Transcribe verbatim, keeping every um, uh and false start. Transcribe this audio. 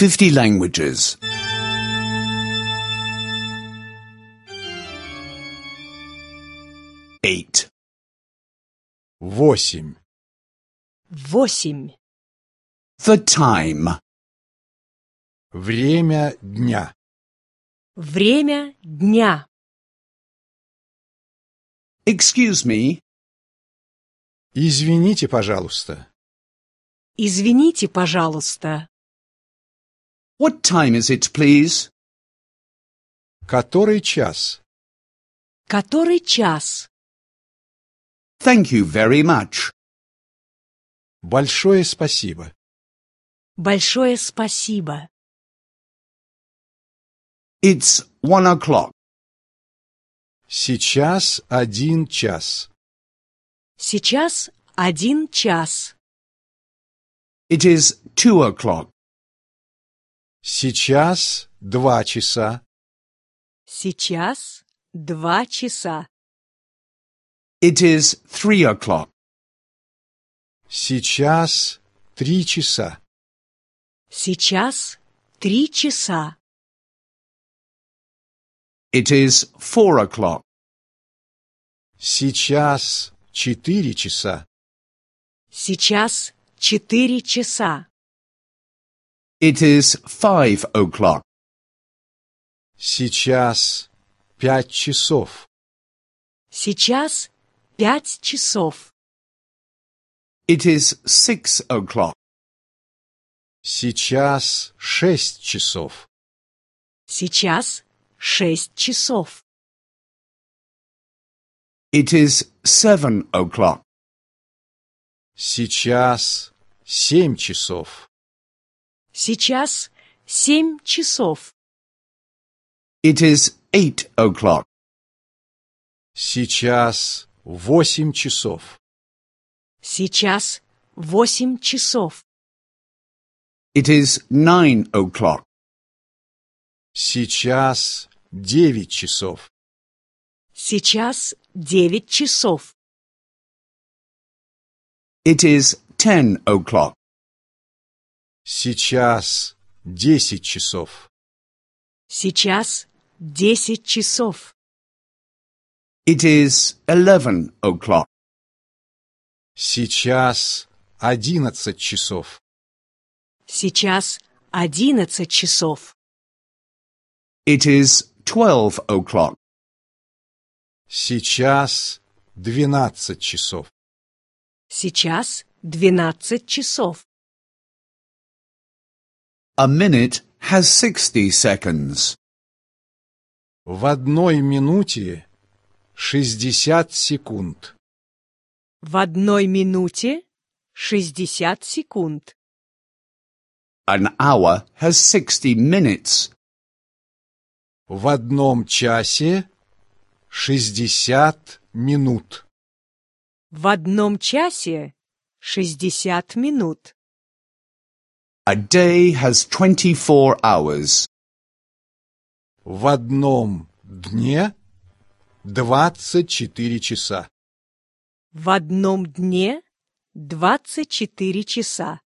fifty languages. Eight. Восемь. Восемь. The time. Время дня. Время дня. Excuse me. Извините, пожалуйста. Извините, пожалуйста. What time is it, please? Который час? Который час? Thank you very much. Большое спасибо. Большое спасибо. It's one o'clock. Сейчас один час. Сейчас один час. It is two o'clock. Сейчас два часа. Сейчас два часа. It is three o'clock. Сейчас три часа. Сейчас три часа. It is four o'clock. Сейчас четыре часа. Сейчас четыре часа. It is five o'clock. Сейчас пять часов. Сейчас пять часов. It is six o'clock. Сейчас шесть часов. Сейчас шесть часов. It is seven o'clock. Сейчас семь часов. Сейчас семь часов. It is eight o'clock. Сейчас восемь часов. Сейчас восемь часов. It is nine o'clock. Сейчас девять часов. Сейчас девять часов. It is ten o'clock. Сейчас десять часов. Сейчас десять часов. It is eleven o'clock. Сейчас одиннадцать часов. Сейчас одиннадцать часов. It is twelve o'clock. Сейчас двенадцать часов. Сейчас двенадцать часов. A minute has sixty seconds. В одной минуте шестьдесят секунд. В одной минуте шестьдесят секунд. An hour has sixty minutes. В одном часе шестьдесят минут. В одном часе шестьдесят минут. A day has twenty-four hours. В одном дне двадцать четыре часа. В одном дне двадцать четыре часа.